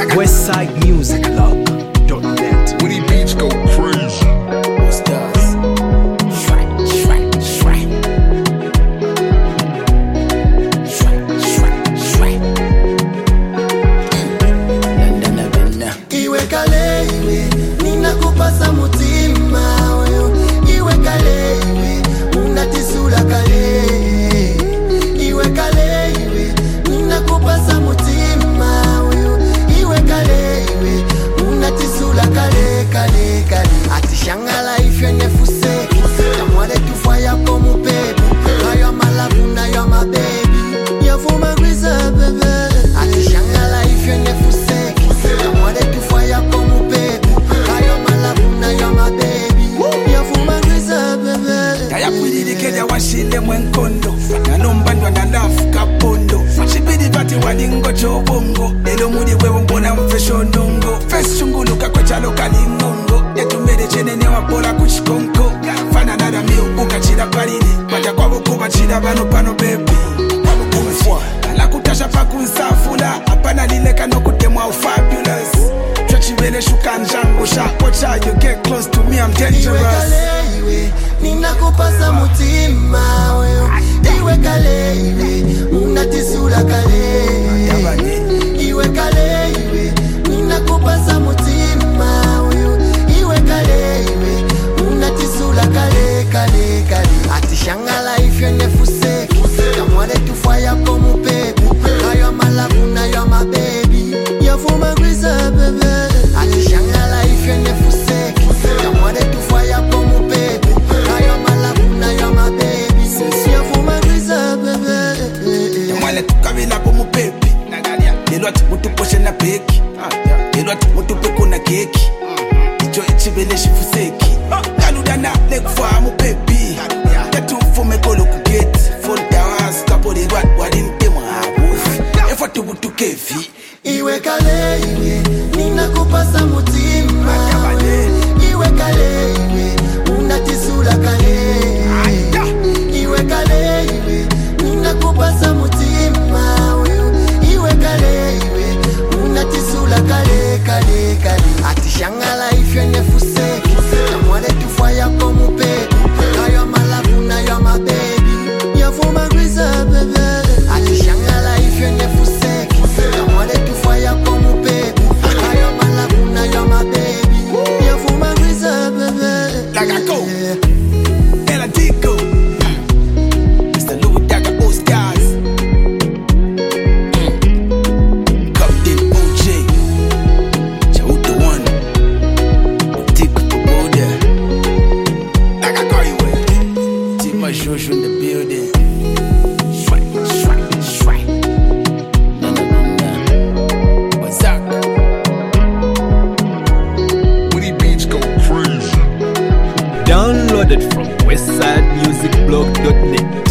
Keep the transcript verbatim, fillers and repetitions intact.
Westside Music Club dot net. When he beats go crazy. What's that? Shrek, Shrek, Shrek. Shrek, Shrek, Shrek. London Avenue. Iwe kale iwe, ninakupasa mutima wewe. Iwe kale iwe, unatisula kale. Iwe kale iwe, ninakupasa mutima wewe. Iwe kale iwe, unatisula kale kale kale. Atishangala ifyo nefuseki, kamwale tufaya komu baby. Kayo malavu na yo my baby. Yafuma griza bebe. Atishangala ifyo nefuseki, kamwale tufaya komu baby. Kayo malavu na yo my baby. Yafuma griza bebe. Kaya kwililikeja washile mwenkondo Nanombandwa na lafu kapondo Shibidi bati walingo chobongo Lelo mudi wewe mbona mfesho ndongo Fes chunguluka kwa chalo kalimongo Yetumere chenene wapola kuchikonko Fana nada miu ukachida palini Mata kwa bukuba chida bano pano baby Kwa bukuba Kala kutasha paku nsafula Apana lileka no kutemwa fabulous Chachibele shuka njango Shakocha you get close to me I'm dangerous Iwe kale iwe, ninakupasa mutima wewe. Iwe kale iwe, unatisula kale. Iwe kale iwe, ninakupasa mutima wewe. Iwe kale iwe, unatisula kale kale kale. Atishangala ifyo nefuseki, kamwale tufaya komu baby. Kayo malavu na yo my baby. Yafuma griza bebe. Atishangala ifyo nefuseki, kamwale tufaya komu baby. Kayo malavu na yo my baby. Yafuma griza bebe. Yamwale tukabila po mupepi Lelo ati mutu poshe na peki Lelo ati mutu peko na keki Icho ichibele shifuseki Kaludana lekufaa mupepi Yatu fume kolo kugeti Full towers kapori wat wadinte mwabufi Efo tubutu kefi Iwe kale iwe, ninakupasa mutima wewe. Iwe kale iwe, unatisula kale. Iwe kale iwe, ninakupasa mutima wewe. Iwe kale iwe, unatisula kale kale kale. Atishangala ifyo nefuseki, kamwale tufaya komu baby. Kayo malavu na yo my baby. Yafuma griza bebe. Atishangala ifyo nefuseki, kamwale tufaya komu baby. Kayo malavu na yo my baby. Yafuma griza bebe. Like I go Ella Dico Mister Louis Daga Oscars Captain O J Chaut the one Dick Pagoda Like I call you with Tima Shoshu in the building Shrek, Shrek, Shrek Na na na na Wazak When he beats go crazy. Downloaded from Westside Music Blog dot net.